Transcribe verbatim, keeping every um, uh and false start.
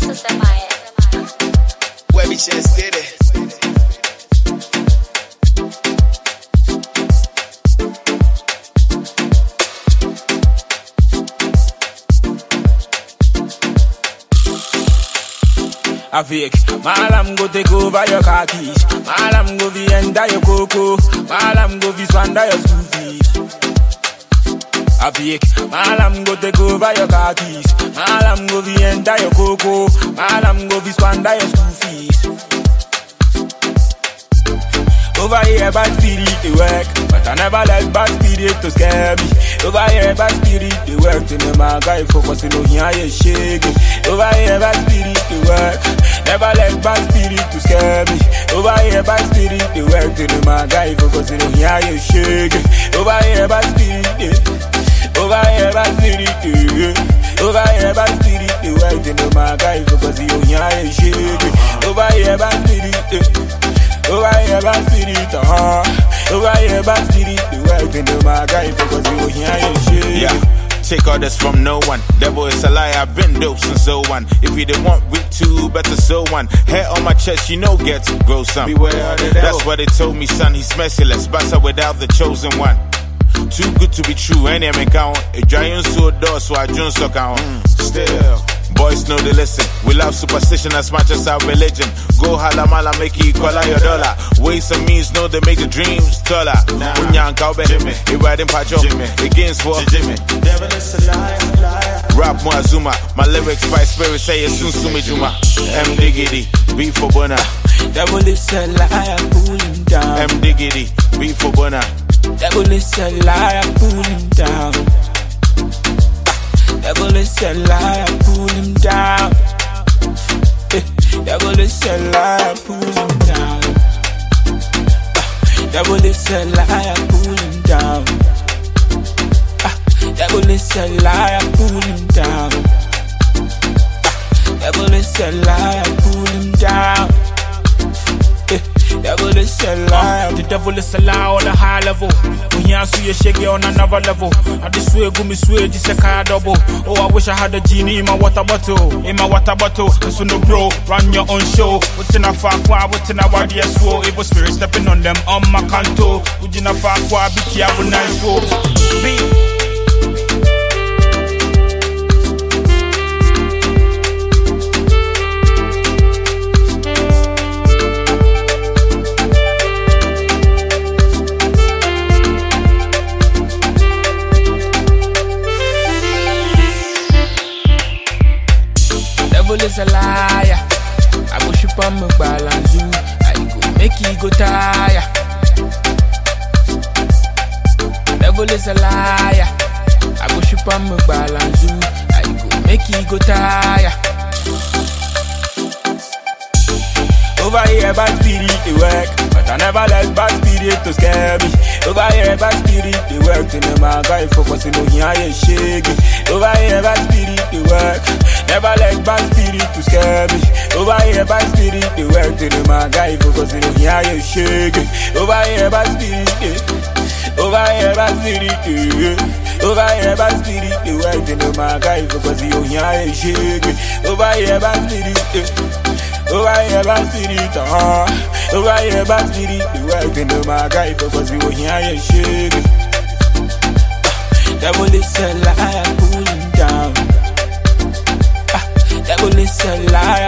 Where we just did it. Avik, malam go take over your car keys. Malam go vi enda your coco. Malam go vi swanda your school fees. Avik, malam go take over your car keys. Malam go vi enda your coco. Malam go vi swanda your school fees. Over here bad spirit they work, but I never let bad spirit to scare me. Over here bad spirit they work, to know my guy focusing on here you shaking. Over here bad spirit they work, never let bad spirit to scare me. Over here bad spirit they work, to know my guy focusing on here you shaking. Over here bad spirit they, over here bad spirit they, over here bad spirit they work, to know my guy focusing on here you shaking. Over here bad spirit they, over here bad spirit, uh-huh. Over here bad spirit, the world can do my guy because you hear your shit. Yeah, take orders from no one. Devil is a lie, I've been dope since oh one. If you didn't want week two, better so one. Hair on my chest, you know get to grow some. Beware of the devil. That's what they told me, son, he's merciless. Basta without the chosen one. Too good to be true, any me count. A giant so door, so I don't suck out. Still. Boys know they listen. We love superstition as much as our religion. Go halamala, make it equal your dollar. Ways and means know they make the dreams taller. Unyan Kaube, he riding Pacho, against war. Devil is a liar, liar. Rap Moazuma, my lyrics by spirit say it's soon Sumi Juma. M Diggity, beat for Bona. Devil is a liar, pull him down. M Diggity, beat for Bona. Devil is a liar, pull him down. Devil is a liar, pull him down. Eh, devil is a liar, pull him down. Ah, devil is a liar, pull him down. Ah, devil is a liar, pull him down. Ah, devil is a liar, pull him down. Eh, devil is a liar. The devil is a liar on a high level. When you see you shake it on another level. I just swear, go me swear, just a car double. Oh, I wish I had a genie in my water bottle. In my water bottle, this no bro, run your own show. What's in a far qua, what's in a word, yes, whoa. It was spirit stepping on them on my canto. What's in a far qua, be careful, nice go. Be. Devil is a liar. I go ship on my balance you. I go make you go tire. Devil is a liar. I go ship on my balance you. I go make you go tire. Over here bad spirit they work, but I never let bad spirit to scare me. Over here bad spirit they work, to know my guy focusing on here you shaking. Over here bad spirit they work, never let bad spirit to scare me. Over here bad spirit they work, to know my guy focusing on here you shaking. Over here bad spirit they, over here bad spirit they, over here bad spirit they work, to know my guy focusing on here you shaking. Over here bad spirit they, over here bad spirit, uh-huh. Over here bad spirit, the work to know my guy because we were here you shaking. Devil is a liar, pull him down. Ah, devil is a liar,